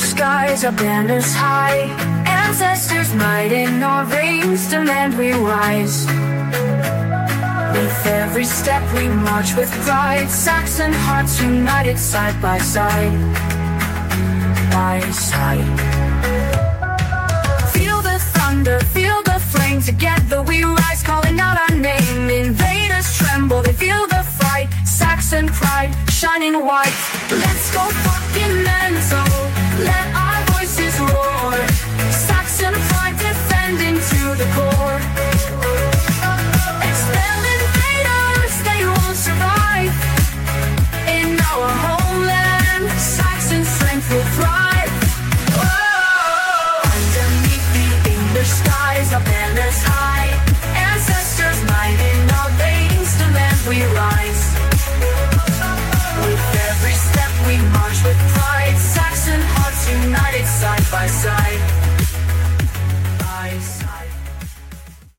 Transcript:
skies, our banners high. Ancestors' might in our veins demand we rise. With every step we march with pride, Saxon hearts united side by side. By side. Feel the thunder, feel the flame. Together we rise, calling out our name. Invaders tremble, they feel the fight. Saxon pride, shining white. Let's go fucking mental, let our voices roar. Saxon pride defending to the core. Expel invaders, they won't survive. In our homeland, Saxon strength will thrive. Whoa! Underneath the English skies, our banners high. Ancestors' might in our veins, to land we rise. With every step we march with